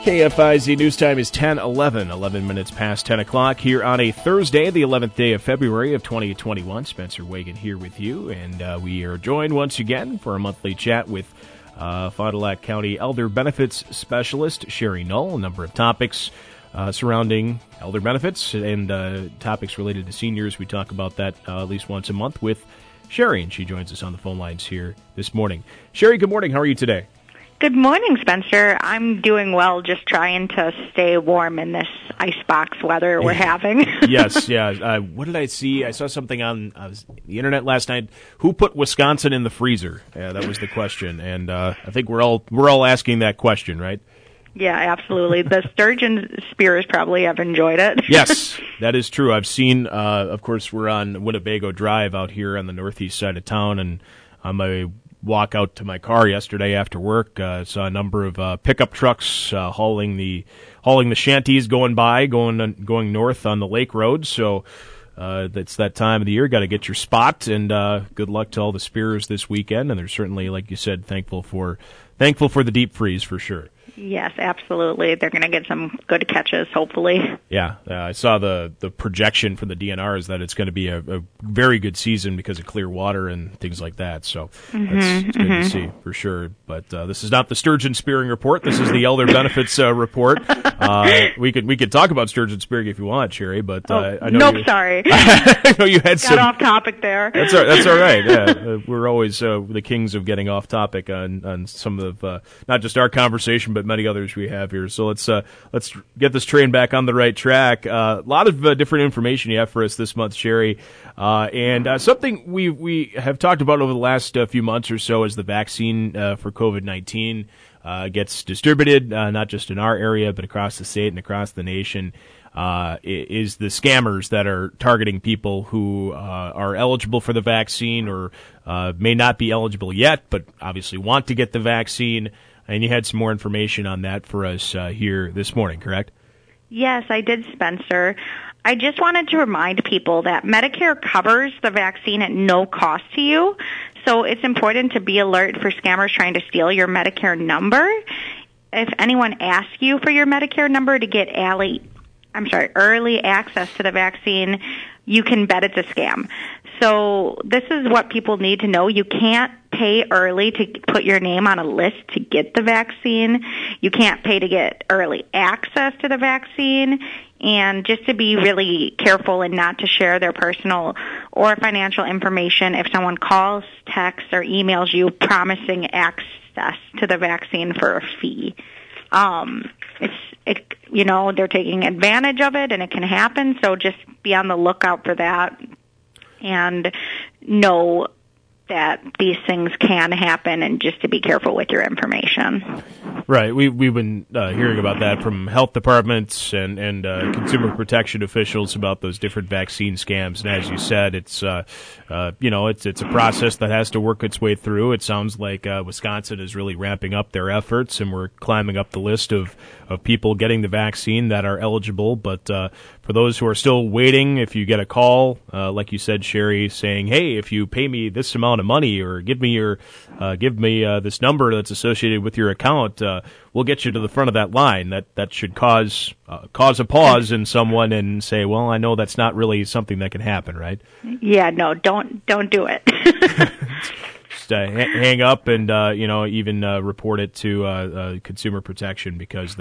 KFIZ News Time is 11 minutes past 10 o'clock here on a Thursday, the 11th day of February of 2021. Spencer Wagon here with you, and we are joined once again for a monthly chat with Fond du Lac County Elder Benefits Specialist Sherry Null. A number of topics surrounding elder benefits and topics related to seniors. We talk about that at least once a month with Sherry, and she joins us on the phone lines here this morning. Sherry, good morning. How are you today? Good morning, Spencer. I'm doing well, just trying to stay warm in this icebox weather we're having. Yes, yeah. What did I see? I saw something on the internet last night. Who put Wisconsin in the freezer? That was the question, and I think we're all asking that question, right? Yeah, absolutely. The sturgeon spears probably have enjoyed it. Yes, that is true. I've seen, of course, we're on Winnebago Drive out here on the northeast side of town, and on my walk out to my car yesterday after work, saw a number of pickup trucks hauling the shanties going north on the lake road. So it's that time of the year. Got to get your spot, and good luck to all the spearers this weekend. And they're certainly, like you said, thankful for the deep freeze for sure. Yes, absolutely. They're going to get some good catches, hopefully. Yeah, I saw the projection from the DNR is that it's going to be a very good season because of clear water and things like that. So it's good to see for sure. But this is not the sturgeon spearing report. This is the elder benefits report. We could talk about sturgeon spearing if you want, Sherry. But I know sorry. I know you had got off topic there. That's all right. Yeah, we're always the kings of getting off topic on some of not just our conversation, but many others we have here. So let's get this train back on the right track. A lot of different information you have for us this month, Sherry, and something we have talked about over the last few months or so is the vaccine for COVID-19 gets distributed, not just in our area but across the state and across the nation. Is the scammers that are targeting people who are eligible for the vaccine or may not be eligible yet, but obviously want to get the vaccine. And you had some more information on that for us here this morning, correct? Yes, I did, Spencer. I just wanted to remind people that Medicare covers the vaccine at no cost to you, so it's important to be alert for scammers trying to steal your Medicare number. If anyone asks you for your Medicare number to get early access to the vaccine, you can bet it's a scam. So this is what people need to know. You can't pay early to put your name on a list to get the vaccine. You can't pay to get early access to the vaccine. And just to be really careful and not to share their personal or financial information if someone calls, texts, or emails you promising access to the vaccine for a fee. They're taking advantage of it, and it can happen, so just be on the lookout for that and know that these things can happen, and just to be careful with your information. Right. We've been hearing about that from health departments and consumer protection officials about those different vaccine scams. And as you said, it's it's a process that has to work its way through. It sounds like Wisconsin is really ramping up their efforts, and we're climbing up the list of people getting the vaccine that are eligible. But for those who are still waiting, if you get a call, like you said, Sherry, saying, "Hey, if you pay me this amount of money or give me this number that's associated with your account, we'll get you to the front of that line." That should cause a pause in someone and say, "Well, I know that's not really something that can happen, right?" Yeah, no, don't do it. Just hang up and even report it to consumer protection, because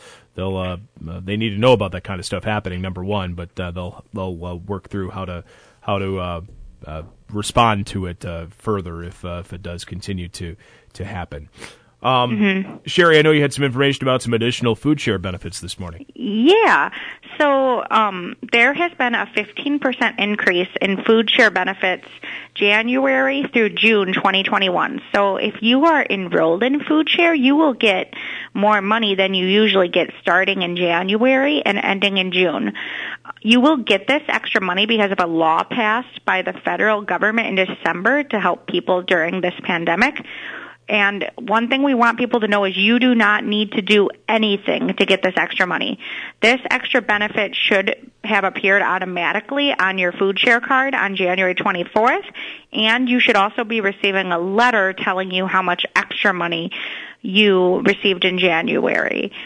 they need to know about that kind of stuff happening. Number one, but they'll work through how to respond to it further if it does continue to happen. Sherry, I know you had some information about some additional food share benefits this morning. Yeah. So there has been a 15% increase in food share benefits January through June 2021. So if you are enrolled in food share, you will get more money than you usually get starting in January and ending in June. You will get this extra money because of a law passed by the federal government in December to help people during this pandemic. And one thing we want people to know is you do not need to do anything to get this extra money. This extra benefit should have appeared automatically on your food share card on January 24th, and you should also be receiving a letter telling you how much extra money you received in January.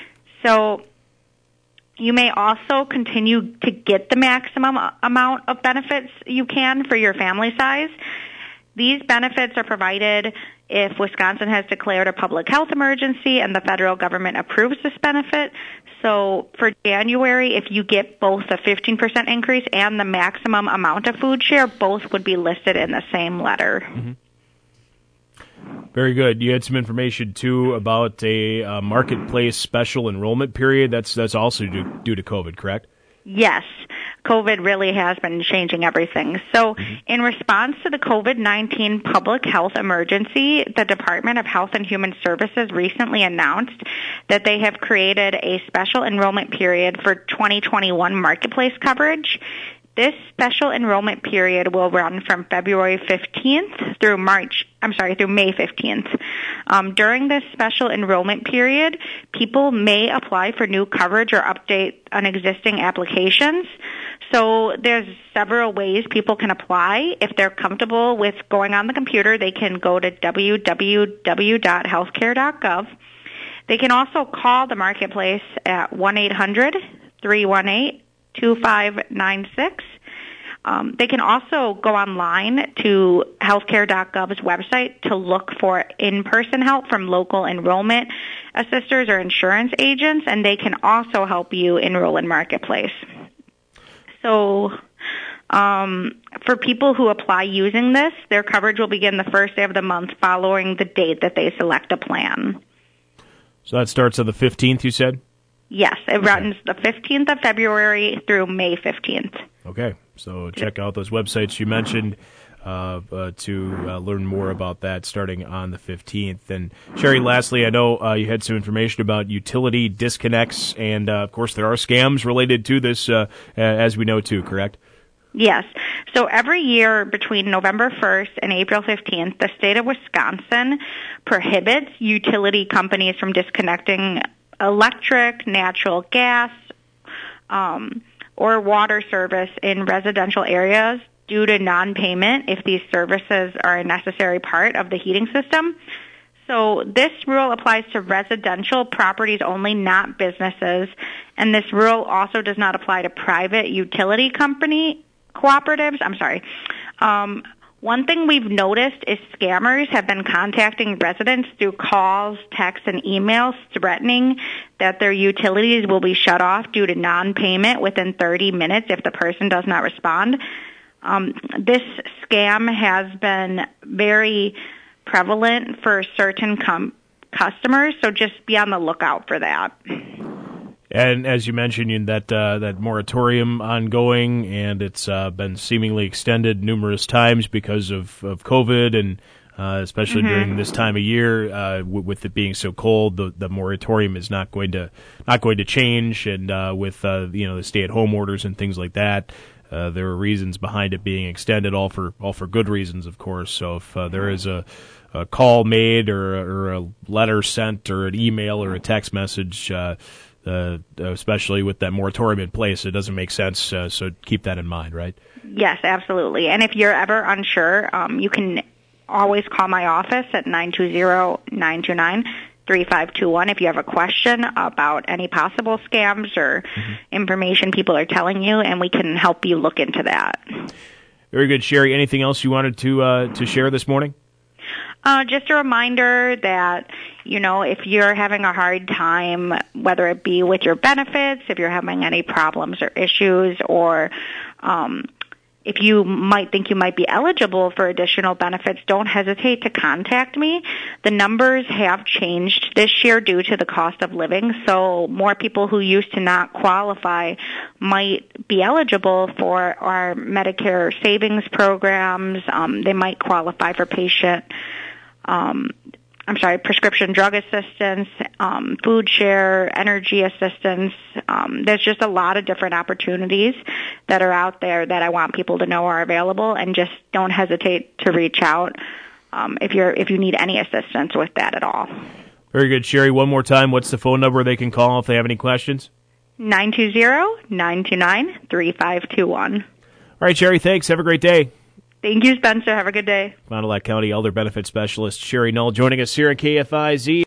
So you may also continue to get the maximum amount of benefits you can for your family size. These benefits are provided if Wisconsin has declared a public health emergency and the federal government approves this benefit. So for January, if you get both a 15% increase and the maximum amount of food share, both would be listed in the same letter. Mm-hmm. Very good. You had some information, too, about a marketplace special enrollment period. That's also due to COVID, correct? Yes. COVID really has been changing everything. So in response to the COVID-19 public health emergency, the Department of Health and Human Services recently announced that they have created a special enrollment period for 2021 marketplace coverage. This special enrollment period will run from February 15th through May 15th. During this special enrollment period, people may apply for new coverage or update on existing applications. So there's several ways people can apply. If they're comfortable with going on the computer, they can go to www.healthcare.gov. They can also call the marketplace at 1-800-318-2596. They can also go online to healthcare.gov's website to look for in-person help from local enrollment assisters or insurance agents, and they can also help you enroll in Marketplace. So for people who apply using this, their coverage will begin the first day of the month following the date that they select a plan. So that starts on the 15th, you said? Yes, it runs the 15th of February through May 15th. Okay, so check out those websites you mentioned to learn more about that starting on the 15th. And Sherry, lastly, I know you had some information about utility disconnects, and of course there are scams related to this, as we know too, correct? Yes. So every year between November 1st and April 15th, the state of Wisconsin prohibits utility companies from disconnecting electric, natural gas, or water service in residential areas due to non-payment if these services are a necessary part of the heating system. So this rule applies to residential properties only, not businesses. And this rule also does not apply to private utility cooperatives. One thing we've noticed is scammers have been contacting residents through calls, texts, and emails threatening that their utilities will be shut off due to non-payment within 30 minutes if the person does not respond. This scam has been very prevalent for certain customers, so just be on the lookout for that. And as you mentioned, that moratorium ongoing, and it's been seemingly extended numerous times because of COVID, and especially during this time of year, with it being so cold, the moratorium is not going to change. And with the stay-at-home orders and things like that, there are reasons behind it being extended, all for good reasons, of course. So if there is a call made or a letter sent or an email or a text message, especially with that moratorium in place, it doesn't make sense. So keep that in mind, right? Yes, absolutely. And if you're ever unsure, you can always call my office at 920-929-3521 if you have a question about any possible scams or information people are telling you, and we can help you look into that. Very good, Sherry. Anything else you wanted to share this morning? Just a reminder that, if you're having a hard time, whether it be with your benefits, if you're having any problems or issues, or if you might think you might be eligible for additional benefits, don't hesitate to contact me. The numbers have changed this year due to the cost of living, so more people who used to not qualify might be eligible for our Medicare savings programs. They might qualify for prescription drug assistance, food share, energy assistance. There's just a lot of different opportunities that are out there that I want people to know are available, and just don't hesitate to reach out if you need any assistance with that at all. Very good, Sherry. One more time, what's the phone number they can call if they have any questions? 920-929-3521. All right, Sherry, thanks. Have a great day. Thank you, Spencer. Have a good day. Fond du Lac County Elder Benefit Specialist Sherry Null joining us here at KFIZ.